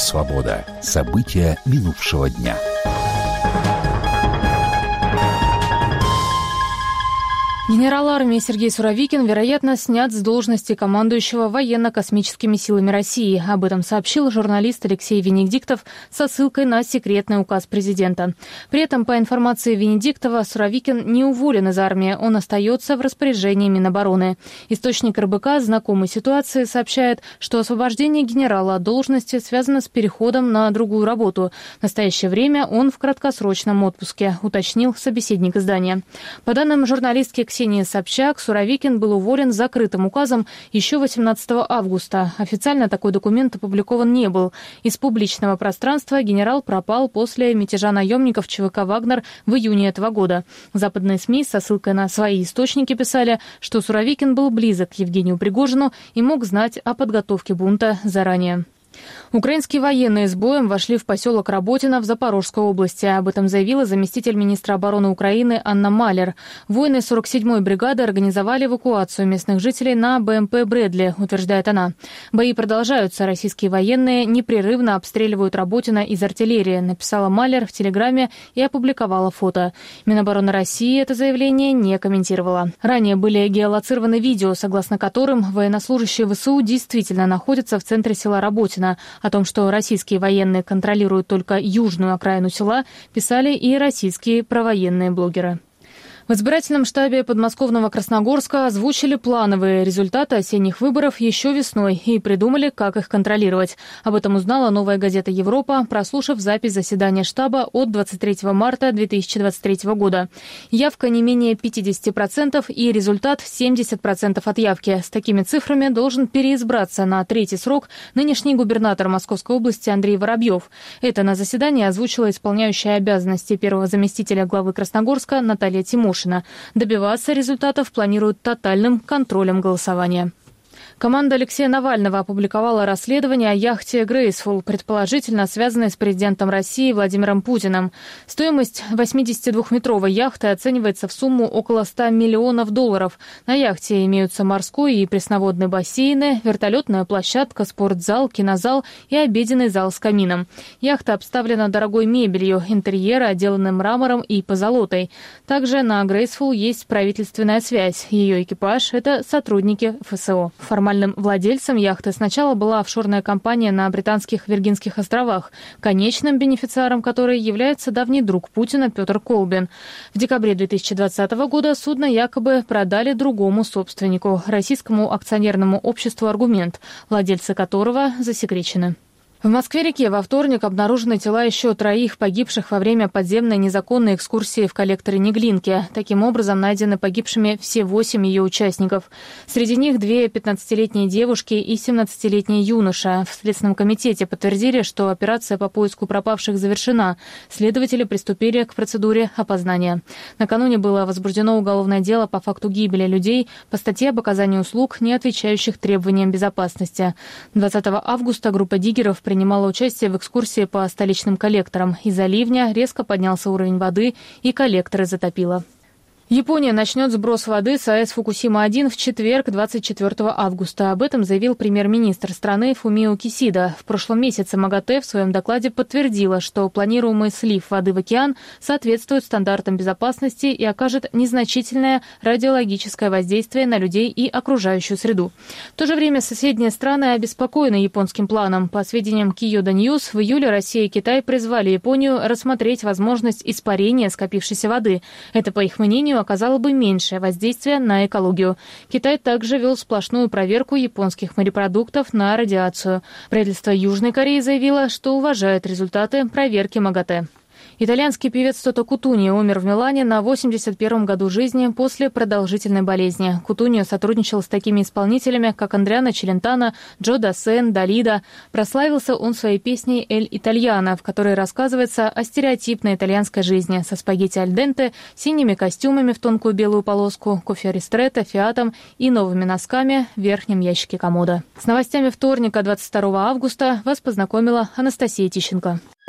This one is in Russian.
Свобода. События минувшего дня. Генерал армии Сергей Суровикин, вероятно, снят с должности командующего военно-космическими силами России. Об этом сообщил журналист Алексей Венедиктов со ссылкой на секретный указ президента. При этом, по информации Венедиктова, Суровикин не уволен из армии, он остается в распоряжении Минобороны. Источник РБК, знакомый ситуации, сообщает, что освобождение генерала от должности связано с переходом на другую работу. В настоящее время он в краткосрочном отпуске, уточнил собеседник издания. По данным журналистки Ксении Собчак, Суровикин был уволен закрытым указом еще 18 августа. Официально такой документ опубликован не был. Из публичного пространства генерал пропал после мятежа наемников ЧВК «Вагнер» в июне этого года. Западные СМИ со ссылкой на свои источники писали, что Суровикин был близок к Евгению Пригожину и мог знать о подготовке бунта заранее. Украинские военные с боем вошли в поселок Работино в Запорожской области. Об этом заявила заместитель министра обороны Украины Анна Малер. Воины 47-й бригады организовали эвакуацию местных жителей на БМП «Брэдли», утверждает она. Бои продолжаются. Российские военные непрерывно обстреливают Работино из артиллерии, написала Малер в Телеграме и опубликовала фото. Минобороны России это заявление не комментировала. Ранее были геолоцированы видео, согласно которым военнослужащие ВСУ действительно находятся в центре села Работино. О том, что российские военные контролируют только южную окраину села, писали и российские провоенные блогеры. В избирательном штабе подмосковного Красногорска озвучили плановые результаты осенних выборов еще весной и придумали, как их контролировать. Об этом узнала «Новая газета Европа», прослушав запись заседания штаба от 23 марта 2023 года. Явка не менее 50% и результат 70% от явки. С такими цифрами должен переизбраться на третий срок нынешний губернатор Московской области Андрей Воробьев. Это на заседании озвучила исполняющая обязанности первого заместителя главы Красногорска Наталья Тимошина. Добиваться результатов планируют тотальным контролем голосования. Команда Алексея Навального опубликовала расследование о яхте «Грейсфул», предположительно связанной с президентом России Владимиром Путиным. Стоимость 82-метровой яхты оценивается в сумму около $100 миллионов. На яхте имеются морской и пресноводный бассейны, вертолетная площадка, спортзал, кинозал и обеденный зал с камином. Яхта обставлена дорогой мебелью, интерьеры отделаны мрамором и позолотой. Также на «Грейсфул» есть правительственная связь. Ее экипаж – это сотрудники ФСО. Формальным владельцем яхты сначала была офшорная компания на британских Виргинских островах, конечным бенефициаром которой является давний друг Путина Петр Колбин. В декабре 2020 года судно якобы продали другому собственнику, российскому акционерному обществу «Аргумент», владельцы которого засекречены. В Москве-реке во вторник обнаружены тела еще 3 погибших во время подземной незаконной экскурсии в коллекторе Неглинки. Таким образом, найдены погибшими все 8 ее участников. Среди них 2 15-летние девушки и 17-летний юноша. В Следственном комитете подтвердили, что операция по поиску пропавших завершена. Следователи приступили к процедуре опознания. Накануне было возбуждено уголовное дело по факту гибели людей по статье об оказании услуг, не отвечающих требованиям безопасности. 20 августа группа диггеров принимала участие в экскурсии по столичным коллекторам. Из-за ливня резко поднялся уровень воды, и коллекторы затопило. Япония начнет сброс воды с АЭС Фукусима-1 в четверг, 24 августа. Об этом заявил премьер-министр страны Фумио Кисида. В прошлом месяце МАГАТЭ в своем докладе подтвердила, что планируемый слив воды в океан соответствует стандартам безопасности и окажет незначительное радиологическое воздействие на людей и окружающую среду. В то же время соседние страны обеспокоены японским планом. По сведениям Kyodo News, в июле Россия и Китай призвали Японию рассмотреть возможность испарения скопившейся воды. Это, по их мнению, оказало бы меньшее воздействие на экологию. Китай также вел сплошную проверку японских морепродуктов на радиацию. Правительство Южной Кореи заявило, что уважает результаты проверки МАГАТЭ. Итальянский певец Тото Кутуньо умер в Милане на 81-м году жизни после продолжительной болезни. Кутуньо сотрудничал с такими исполнителями, как Андриано Челентано, Джо Дассен, Далида. Прославился он своей песней «Эль Итальяно», в которой рассказывается о стереотипной итальянской жизни со спагетти аль денте, синими костюмами в тонкую белую полоску, кофе ристретто, фиатом и новыми носками в верхнем ящике комода. С новостями вторника, 22 августа, вас познакомила Анастасия Тищенко.